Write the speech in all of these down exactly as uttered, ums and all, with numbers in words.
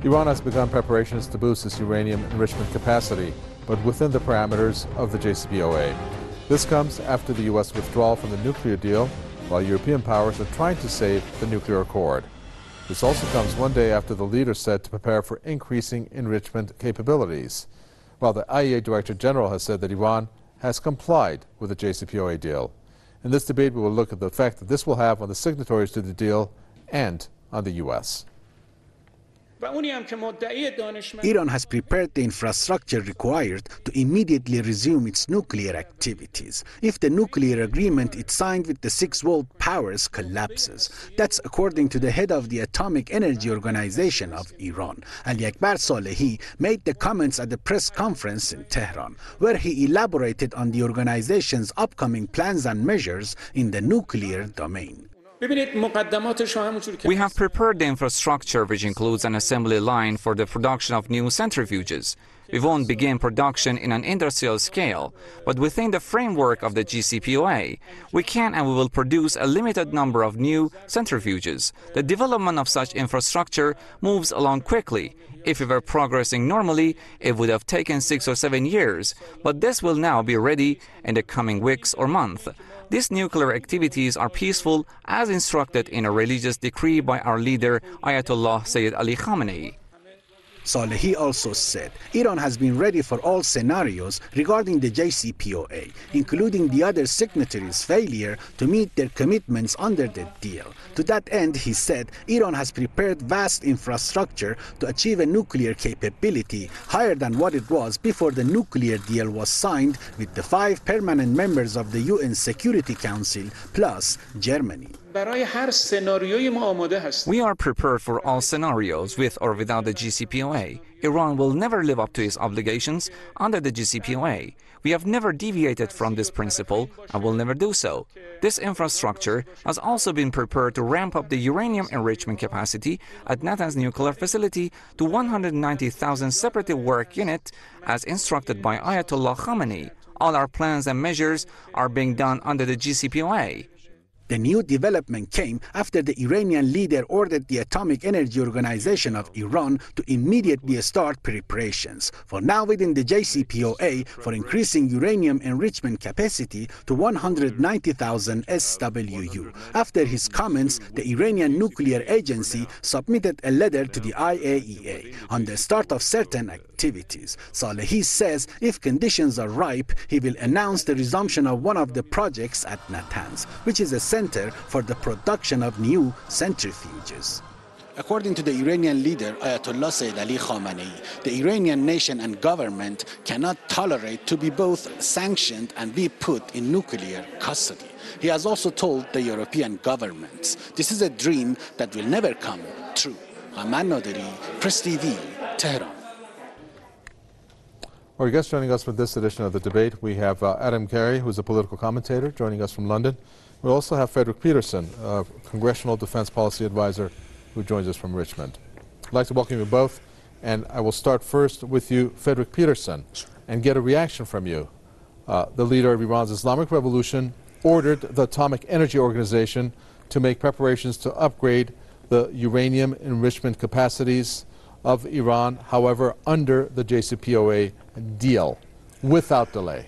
Iran has begun preparations to boost its uranium enrichment capacity, but within the parameters of the J C P O A. This comes after the U S withdrawal from the nuclear deal, while European powers are trying to save the nuclear accord. This also comes one day after the leader said to prepare for increasing enrichment capabilities, while the I A E A Director General has said that Iran has complied with the J C P O A deal. In this debate, we will look at the effect that this will have on the signatories to the deal and on the U S. Iran has prepared the infrastructure required to immediately resume its nuclear activities if the nuclear agreement it signed with the six world powers collapses. That's according to the head of the Atomic Energy Organization of Iran. Ali Akbar Salehi made the comments at the press conference in Tehran, where he elaborated on the organization's upcoming plans and measures in the nuclear domain. We have prepared the infrastructure, which includes an assembly line for the production of new centrifuges. We won't begin production in an industrial scale, but within the framework of the J C P O A, we can and we will produce a limited number of new centrifuges. The development of such infrastructure moves along quickly. If we were progressing normally, it would have taken six or seven years, but this will now be ready in the coming weeks or months. These nuclear activities are peaceful, as instructed in a religious decree by our leader, Ayatollah Sayyid Ali Khamenei. Salehi also said Iran has been ready for all scenarios regarding the J C P O A, including the other signatories' failure to meet their commitments under the deal. To that end, he said, Iran has prepared vast infrastructure to achieve a nuclear capability higher than what it was before the nuclear deal was signed with the five permanent members of the U N Security Council plus Germany. We are prepared for all scenarios, with or without the J C P O A. Iran will never live up to its obligations under the J C P O A. We have never deviated from this principle and will never do so. This infrastructure has also been prepared to ramp up the uranium enrichment capacity at Natanz nuclear facility to one hundred ninety thousand separative work units, as instructed by Ayatollah Khamenei. All our plans and measures are being done under the J C P O A. The new development came after the Iranian leader ordered the Atomic Energy Organization of Iran to immediately start preparations for now within the J C P O A for increasing uranium enrichment capacity to one hundred ninety thousand S W U. After his comments, the Iranian Nuclear Agency submitted a letter to the I A E A on the start of certain activities. Salehi says if conditions are ripe, he will announce the resumption of one of the projects at Natanz, which is a center for the production of new centrifuges. According to the Iranian leader, Ayatollah Sayyid Ali Khamenei, the Iranian nation and government cannot tolerate to be both sanctioned and be put in nuclear custody. He has also told the European governments this is a dream that will never come true. Haman Naderi, Press T V, Tehran. Our guests joining us for this edition of the debate, we have uh, Adam Carey, who's a political commentator, joining us from London. We also have Frederick Peterson, a Congressional Defense Policy Advisor, who joins us from Richmond. I'd like to welcome you both, and I will start first with you, Frederick Peterson, and get a reaction from you. Uh, the leader of Iran's Islamic Revolution ordered the Atomic Energy Organization to make preparations to upgrade the uranium enrichment capacities of Iran, however, under the J C P O A deal, without delay.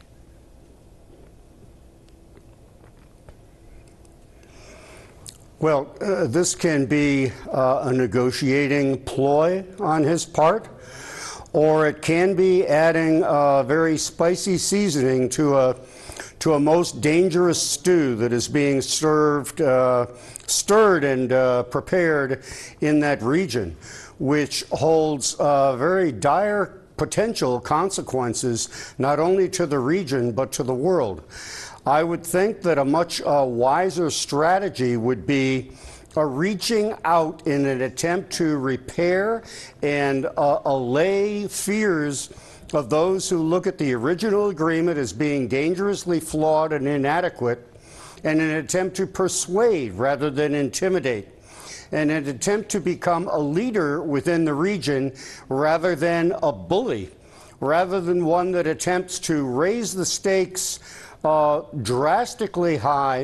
Well, uh, this can be uh, a negotiating ploy on his part, or it can be adding a very spicy seasoning to a to a most dangerous stew that is being served, uh, stirred and uh, prepared in that region, which holds uh, very dire potential consequences not only to the region but to the world. I would think that a much uh, wiser strategy would be uh, reaching out in an attempt to repair and uh, allay fears of those who look at the original agreement as being dangerously flawed and inadequate, and an attempt to persuade rather than intimidate, and an attempt to become a leader within the region rather than a bully, rather than one that attempts to raise the stakes Uh, drastically high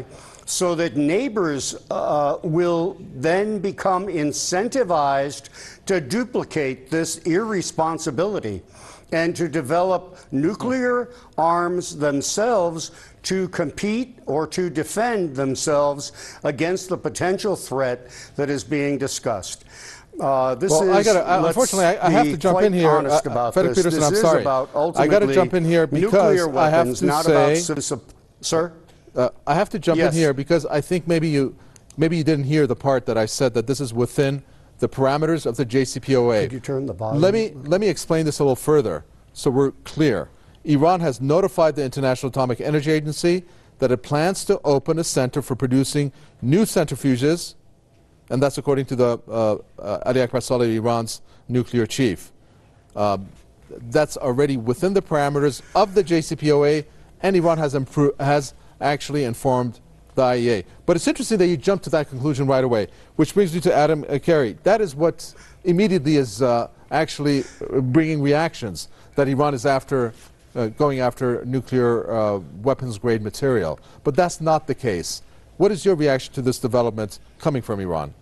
so that neighbors uh, will then become incentivized to duplicate this irresponsibility and to develop nuclear arms themselves to compete or to defend themselves against the potential threat that is being discussed. Uh, this well, is, I gotta, uh, unfortunately, I, I have to jump in here. Honest uh, about Frederick this. Peterson, this I'm is sorry. About I got to jump in here because nuclear weapons, I have to not say, about sir. Uh, I have to jump yes. in here because I think maybe you, maybe you didn't hear the part that I said that this is within the parameters of the J C P O A. Could you turn the volume? Let me let me explain this a little further so we're clear. Iran has notified the International Atomic Energy Agency that it plans to open a center for producing new centrifuges, and that's according to the uh, uh, Ali Akbar Saleh, Iran's nuclear chief. Uh, that's already within the parameters of the J C P O A, and Iran has, has actually informed the I A E A. But it's interesting that you jumped to that conclusion right away, which brings me to Adam uh, Carey. That is what immediately is uh, actually bringing reactions, that Iran is after uh, going after nuclear uh, weapons-grade material. But that's not the case. What is your reaction to this development coming from Iran?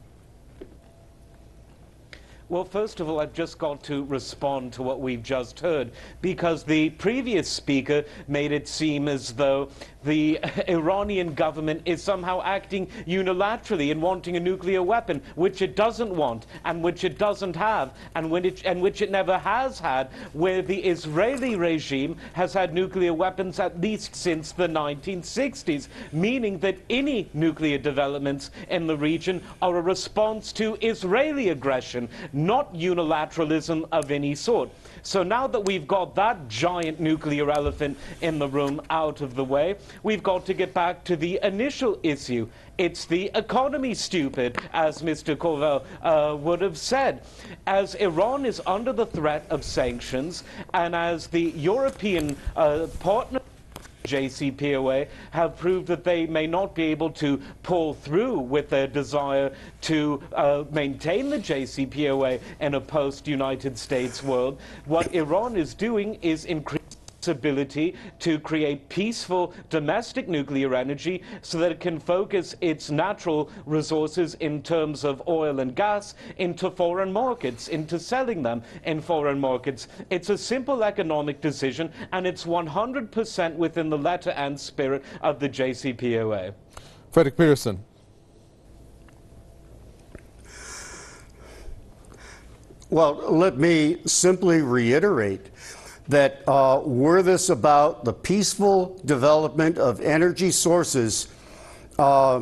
Well, first of all, I've just got to respond to what we've just heard, because the previous speaker made it seem as though the Iranian government is somehow acting unilaterally in wanting a nuclear weapon, which it doesn't want, and which it doesn't have, and, when it, and which it never has had, where the Israeli regime has had nuclear weapons at least since the nineteen sixties, meaning that any nuclear developments in the region are a response to Israeli aggression, not unilateralism of any sort. So now that we've got that giant nuclear elephant in the room out of the way, we've got to get back to the initial issue. It's the economy, stupid, as Mister Koval uh, would have said. As Iran is under the threat of sanctions, and as the European uh, partner J C P O A have proved that they may not be able to pull through with their desire to uh, maintain the J C P O A in a post-United States world, what Iran is doing is increasing its ability to create peaceful domestic nuclear energy so that it can focus its natural resources in terms of oil and gas into foreign markets, into selling them in foreign markets. It's a simple economic decision, and it's one hundred percent within the letter and spirit of the J C P O A. Frederick Peterson. Well, let me simply reiterate that uh, were this about the peaceful development of energy sources, uh,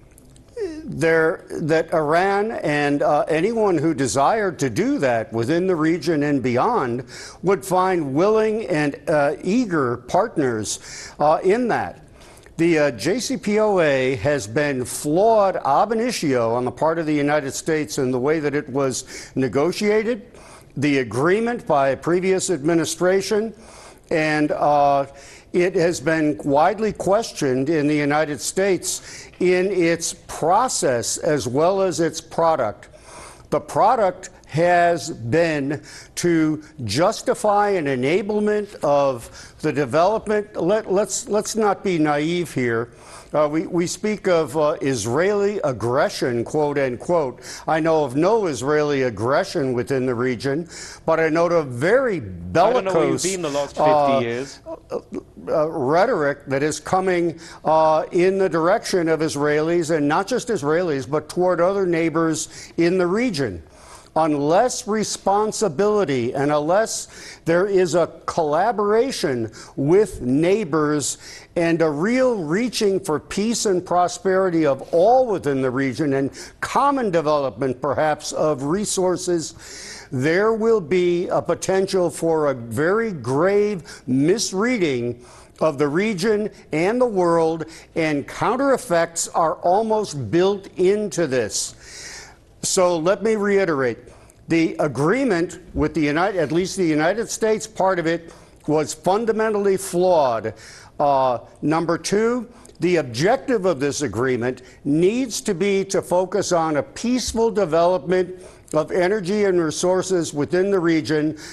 there, that Iran and uh, anyone who desired to do that within the region and beyond would find willing and uh, eager partners uh, in that. The uh, J C P O A has been flawed ab initio on the part of the United States in the way that it was negotiated, the agreement by a previous administration, and uh, it has been widely questioned in the United States in its process as well as its product. The product has been to justify an enablement of the development. Let, let's, let's not be naive here. Uh, we, we speak of uh, Israeli aggression, quote unquote. I know of no Israeli aggression within the region, but I know of very bellicose I don't know where you've been the last fifty uh, years. Uh, uh, rhetoric that is coming uh, in the direction of Israelis, and not just Israelis, but toward other neighbors in the region. Unless responsibility and unless there is a collaboration with neighbors and a real reaching for peace and prosperity of all within the region and common development, perhaps, of resources, there will be a potential for a very grave misreading of the region and the world, and counter effects are almost built into this. So let me reiterate, the agreement with the United, at least the United States part of it, was fundamentally flawed. Uh, number two, the objective of this agreement needs to be to focus on a peaceful development of energy and resources within the region,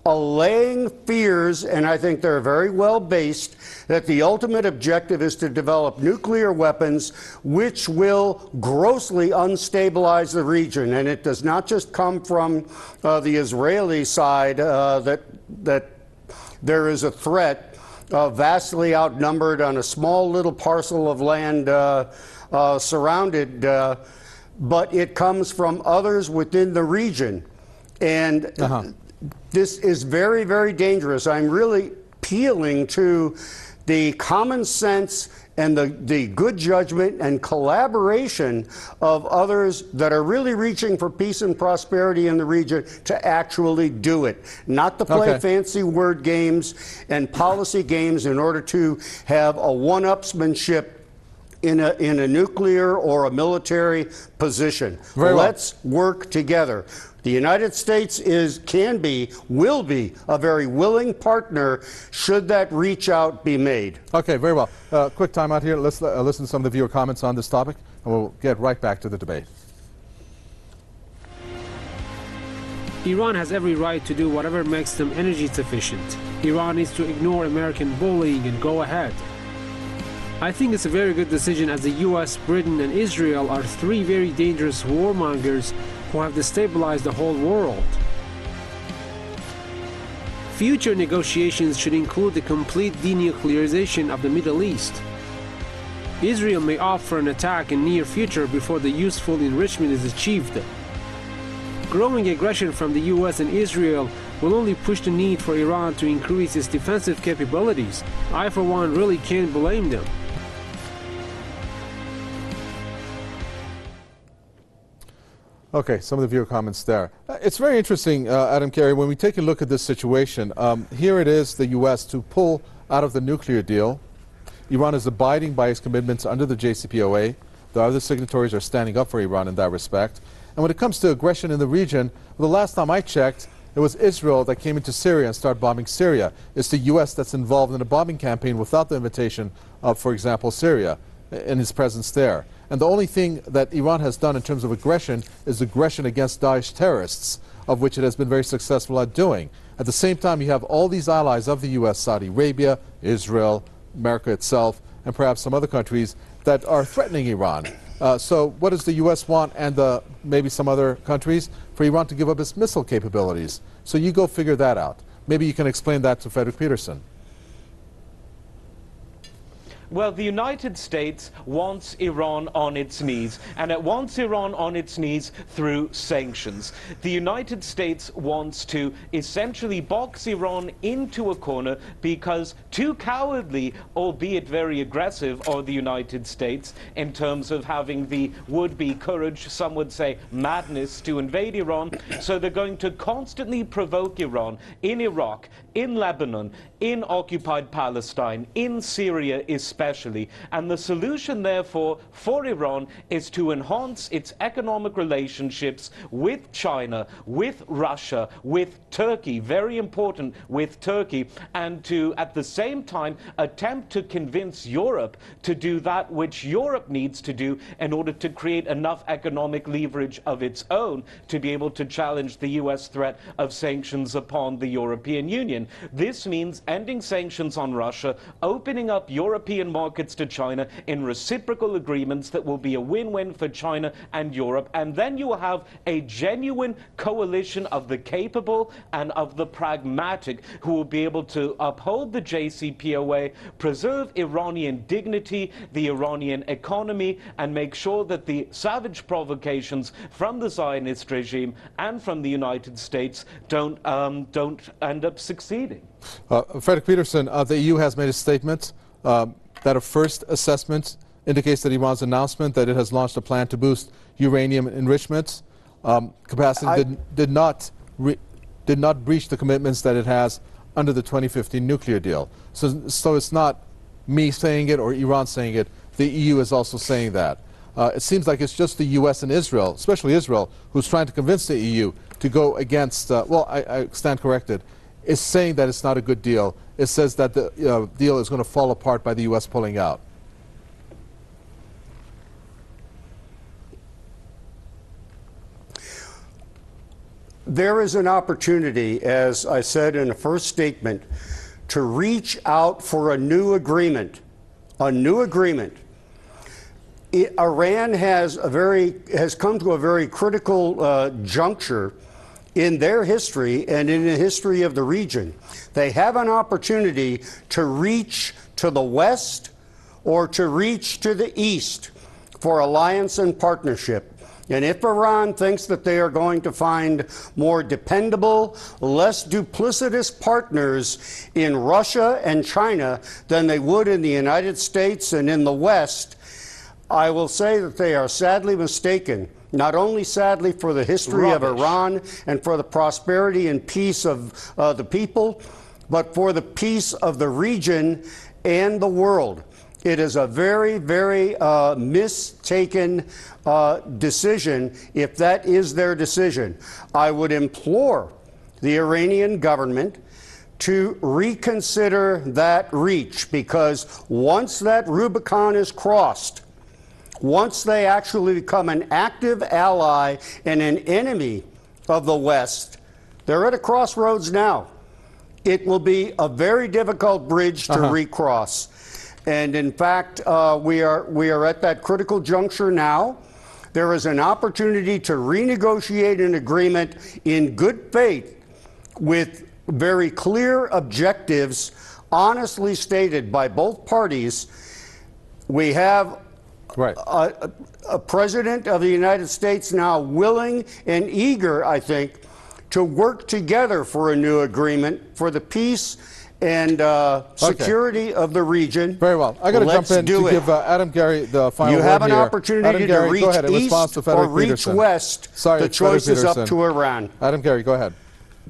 allaying fears, and I think they're very well based, that the ultimate objective is to develop nuclear weapons which will grossly unstabilize the region. And it does not just come from uh, the Israeli side uh, that, that there is a threat uh, vastly outnumbered on a small little parcel of land uh, uh, surrounded, uh, but it comes from others within the region. And uh-huh. This is very, very dangerous. I'm really appealing to the common sense and the, the good judgment and collaboration of others that are really reaching for peace and prosperity in the region to actually do it, not to play okay. fancy word games and policy games in order to have a one-upsmanship in a, in a nuclear or a military position. Very Let's well. work together. The United States is, can be, will be a very willing partner should that reach out be made. Okay, very well. Uh, quick time out here. Let's uh, listen to some of the viewer comments on this topic, and we'll get right back to the debate. Iran has every right to do whatever makes them energy sufficient. Iran needs to ignore American bullying and go ahead. I think it's a very good decision, as the U S, Britain and Israel are three very dangerous warmongers who have destabilized the whole world. Future negotiations should include the complete denuclearization of the Middle East. Israel may opt for an attack in near future before the useful enrichment is achieved. Growing aggression from the U S and Israel will only push the need for Iran to increase its defensive capabilities. I, for one, really can't blame them. Okay, some of the viewer comments there. Uh, it's very interesting, uh, Adam Carey, when we take a look at this situation. Um, here it is, the U S to pull out of the nuclear deal. Iran is abiding by its commitments under the J C P O A. The other signatories are standing up for Iran in that respect. And when it comes to aggression in the region, well, the last time I checked, it was Israel that came into Syria and started bombing Syria. It's the U S that's involved in a bombing campaign without the invitation of, for example, Syria, in its presence there. And the only thing that Iran has done in terms of aggression is aggression against Daesh terrorists, of which it has been very successful at doing. At the same time, you have all these allies of the U S, Saudi Arabia, Israel, America itself, and perhaps some other countries that are threatening Iran. Uh, so what does the U S want, and the, maybe some other countries, for Iran to give up its missile capabilities? So you go figure that out. Maybe you can explain that to Frederick Peterson. Well, the United States wants Iran on its knees, and it wants Iran on its knees through sanctions. The United States wants to essentially box Iran into a corner because too cowardly, albeit very aggressive, are the United States in terms of having the would-be courage, some would say madness, to invade Iran. So they're going to constantly provoke Iran in Iraq, in Lebanon, in occupied Palestine, in Syria especially. And the solution, therefore, for Iran is to enhance its economic relationships with China, with Russia, with Turkey, very important, with Turkey, and to, at the same time, attempt to convince Europe to do that which Europe needs to do in order to create enough economic leverage of its own to be able to challenge the U S threat of sanctions upon the European Union. This means ending sanctions on Russia, opening up European markets to China in reciprocal agreements that will be a win-win for China and Europe, and then you will have a genuine coalition of the capable and of the pragmatic who will be able to uphold the J C P O A, preserve Iranian dignity, the Iranian economy, and make sure that the savage provocations from the Zionist regime and from the United States don't, um, don't end up succeeding. Uh, Frederick Peterson, uh, the E U has made a statement um, that a first assessment indicates that Iran's announcement that it has launched a plan to boost uranium enrichment um, capacity I, did, did not re did not breach the commitments that it has under the twenty fifteen nuclear deal. So, so it's not me saying it or Iran saying it. The E U is also saying that. Uh, it seems like it's just the U S and Israel, especially Israel, who's trying to convince the E U to go against, uh, well, I, I stand corrected, is saying that it's not a good deal. It says that the uh, deal is going to fall apart by the U S pulling out. there is an opportunity, as I said in the first statement, to reach out for a new agreement, a new agreement. It, Iran has a very has come to a very critical uh, juncture in their history and in the history of the region. They have an opportunity to reach to the west or to reach to the east for alliance and partnership. And if Iran thinks that they are going to find more dependable, less duplicitous partners in Russia and China than they would in the United States and in the West, I will say that they are sadly mistaken, not only sadly for the history Rubbish. of Iran and for the prosperity and peace of uh, the people, but for the peace of the region and the world. It is a very, very uh, mistaken uh, decision if that is their decision. I would implore the Iranian government to reconsider that reach, because once that Rubicon is crossed, once they actually become an active ally and an enemy of the West, they're at a crossroads now. It will be a very difficult bridge to Uh-huh. recross. And in fact, uh, we are we are at that critical juncture now. There is an opportunity to renegotiate an agreement in good faith with very clear objectives, honestly stated by both parties. We have Right. a, a president of the United States now willing and eager, I think, to work together for a new agreement for the peace and uh, security of the region. Very well. I got to jump Let's in do to it. give uh, Adam Gary the final You word have an here. opportunity Adam to Gary, reach go ahead, in response east to Frederick or reach Peterson. west. Sorry, The it's Frederick choice is up Peterson. to Iran. Adam Gary, go ahead.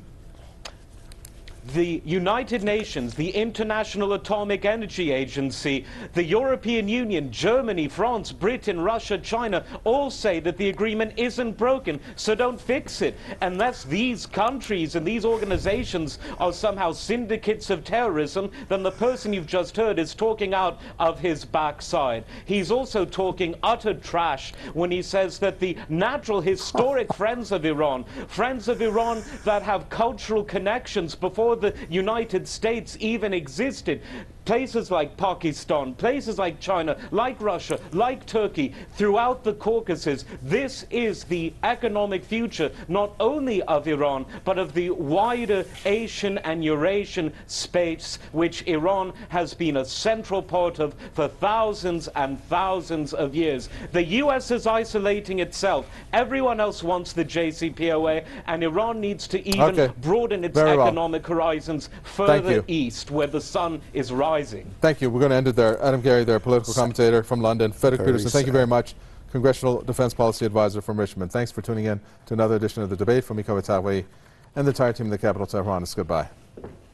The United Nations, the International Atomic Energy Agency, the European Union, Germany, France, Britain, Russia, China, all say that the agreement isn't broken, so don't fix it. Unless these countries and these organizations are somehow syndicates of terrorism, then the person you've just heard is talking out of his backside. He's also talking utter trash when he says that the natural historic friends of Iran, friends of Iran that have cultural connections before the United States even existed, places like Pakistan, places like China, like Russia, like Turkey, throughout the Caucasus. This is the economic future, not only of Iran, but of the wider Asian and Eurasian space, which Iran has been a central part of for thousands and thousands of years. The U S is isolating itself. Everyone else wants the J C P O A, and Iran needs to even Okay. broaden its Very well. economic horizons Thank further you. east, where the sun is rising. Thank you. We're going to end it there. Adam Gary, their political commentator from London. Frederick Very Peterson, thank you sad. very much. Congressional Defense Policy Advisor from Richmond. Thanks for tuning in to another edition of The Debate. From Miko Watawi and the entire team in the capital, Tehran. It's goodbye.